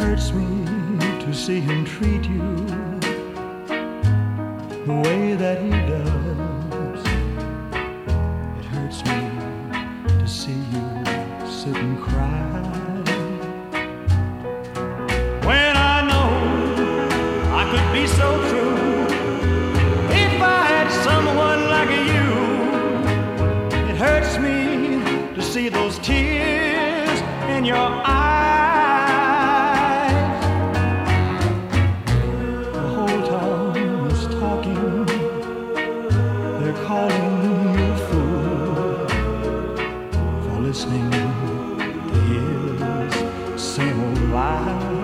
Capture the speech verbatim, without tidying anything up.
hurts me to see him treat you the way that he does. It hurts me to see you sit and cry when I know I could be so true if I had someone like you. It hurts me to see those tears in your eyes. The whole town is talking, they're calling you a fool for listening to his same old lies.